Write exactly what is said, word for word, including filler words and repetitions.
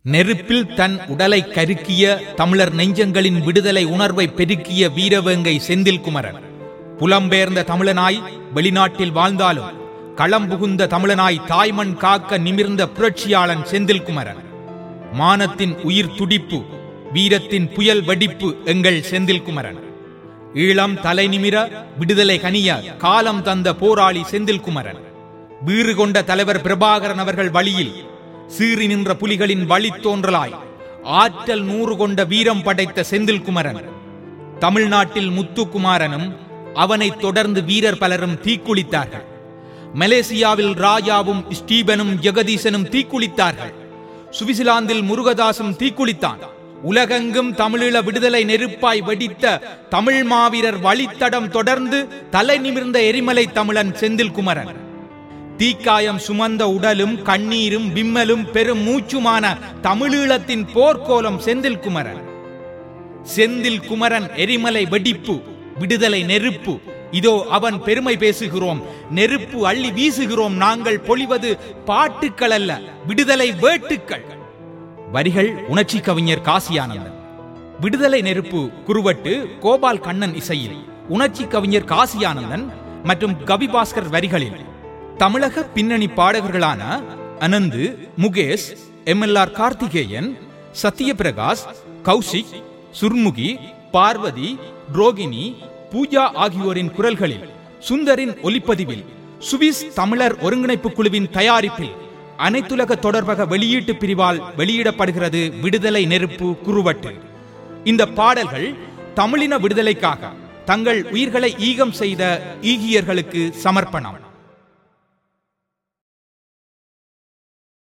நெருப்பில் தன் உடலை கருக்கிய தமிழர் நெஞ்சங்களின் விடுதலை உணர்வை பெருக்கிய வீரவேங்கை செந்தில்குமரன். புலம்பெயர்ந்த தமிழனாய் வெளிநாட்டில் வாழ்ந்தாலும் களம்புகுந்த தமிழனாய் தாய்மண் காக்க நிமிர்ந்த புரட்சியாளன் செந்தில்குமரன். மானத்தின் உயிர் துடிப்பு, வீரத்தின் புயல் வெடிப்பு எங்கள் செந்தில்குமரன். ஈழம் தலை நிமிர விடுதலை கனிய காலம் தந்த போராளி செந்தில்குமரன். வீறு கொண்ட தலைவர் பிரபாகரன் அவர்கள் வழியில் சீறி நின்ற புலிகளின் வழி தோன்றலாய் ஆற்றல் நூறு கொண்ட வீரம் படைத்த செந்தில்குமரன். தமிழ்நாட்டில் முத்துக்குமாரனும் அவனைத் தொடர்ந்து வீரர் பலரும் தீக்குளித்தார்கள். மலேசியாவில் ராஜாவும் ஸ்டீபனும் ஜெகதீசனும் தீக்குளித்தார்கள். சுவிட்சர்லாந்தில் முருகதாசும் தீக்குளித்தான். உலகெங்கும் தமிழீழ விடுதலை நெருப்பாய் வெடித்த தமிழ் மாவீரர் வழித்தடம் தொடர்ந்து தலை நிமிர்ந்த எரிமலை தமிழன் செந்தில்குமரன். தீக்காயம் சுமந்த உடலும் கண்ணீரும் விம்மலும் பெரும் மூச்சுமான தமிழீழத்தின் போர்க்கோலம் செந்தில்குமரன். செந்தில்குமரன் எரிமலை வெடிப்பு, விடுதலை நெருப்பு. இதோ அவன் பெருமை பேசுகிறோம், நெருப்பு அள்ளி வீசுகிறோம். நாங்கள் பொழிவது பாட்டுக்கள் அல்ல, விடுதலை வேட்டுக்கள். வரிகள் உணர்ச்சி கவிஞர் காசியானந்தன். விடுதலை நெருப்பு குறுவட்டு கோபால் கண்ணன் இசையில், உணர்ச்சி கவிஞர் காசியானந்தன் மற்றும் கவிபாஸ்கர் வரிகளில் தமிழக பின்னணி பாடகர்களான Ananthu, Mukesh, M L R Karthikeyan, Sathyaprakash, Kaushik, Surmukhi, Parvathi, Rohini, Pooja ஆகியோரின் குரல்களில், சுந்தரின் ஒலிப்பதிவில், சுவிஸ் தமிழர் ஒருங்கிணைப்பு குழுவின் தயாரிப்பில் அனைத்துலக தொடர்பக வெளியீட்டு பிரிவால் வெளியிடப்படுகிறது விடுதலை நெருப்பு குறுவட்டு. இந்த பாடல்கள் தமிழின விடுதலைக்காக தங்கள் உயிர்களை ஈகம் செய்த ஈகியர்களுக்கு சமர்ப்பணம்.